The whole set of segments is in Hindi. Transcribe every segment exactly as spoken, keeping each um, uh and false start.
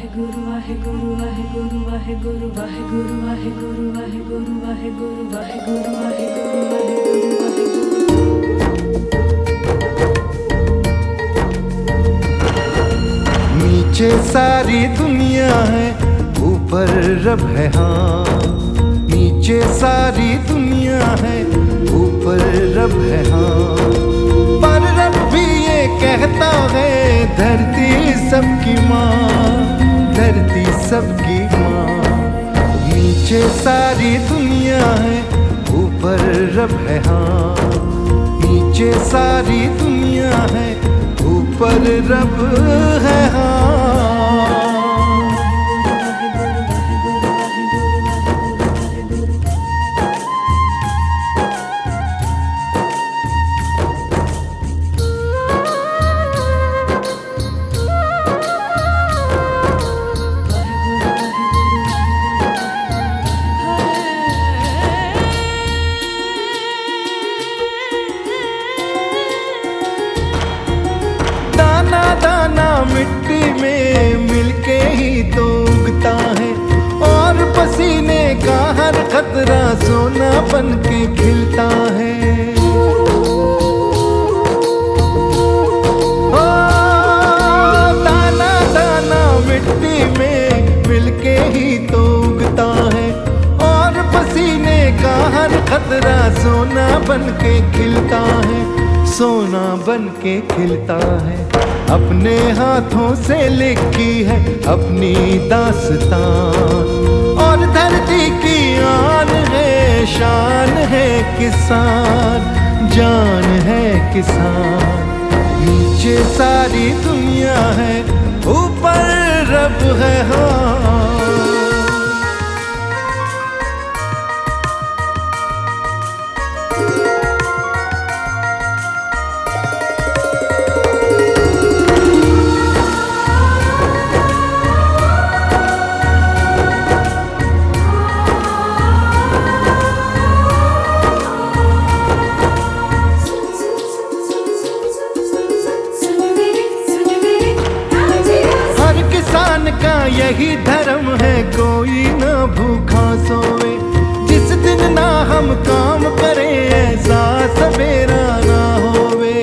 ਵਾਹਿਗੁਰੂ ਵਾਹਿਗੁਰੂ ਵਾਹਿਗੁਰੂ ਵਾਹਿਗੁਰੂ ਵਾਹਿਗੁਰੂ ਵਾਹਿਗੁਰੂ ਵਾਹਿਗੁਰੂ ਵਾਹਿਗੁਰੂ ਵਾਹਿਗੁਰੂ ਵਾਹਿਗੁਰੂ नीचे सारी दुनिया है, ऊपर रब है हाँ। नीचे सारी दुनिया है, ऊपर रब है हाँ। पर रब भी ये कहता है धरती सबकी माँ, धरती सबकी माँ। नीचे सारी दुनिया है, ऊपर रब है हाँ। नीचे सारी दुनिया है, ऊपर रब है हाँ। दाना मिट्टी में मिलके ही तो उगता है, और पसीने का हर खतरा सोना बन के खिलता है। ओ, दाना दाना मिट्टी में मिलके ही तो उगता है, और पसीने का हर खतरा सोना बन के खिलता है, सोना बन के खिलता है। अपने हाथों से लिखी है अपनी दास्तान, और धरती की आन है शान है किसान, जान है किसान। नीचे सारी दुनिया है, ऊपर रब है हाँ। का यही धर्म है कोई ना भूखा सोवे, जिस दिन ना हम काम करें ऐसा सवेरा ना होवे।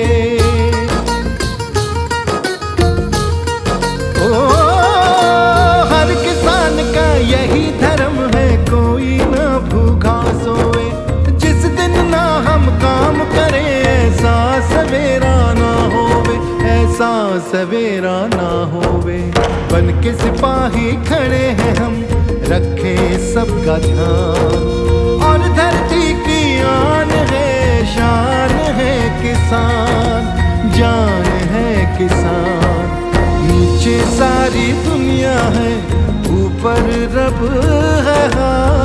ओ हर किसान का यही धर्म है कोई ना भूखा सोवे, जिस दिन ना हम काम करें ऐसा सवेरा ना होवे, ऐसा सवेरा ना होवे। बन के सिपाही खड़े हैं हम, रखे सबका ध्यान, और धरती की आन है शान है किसान, जान है किसान। नीचे सारी दुनिया है, ऊपर रब है हाँ।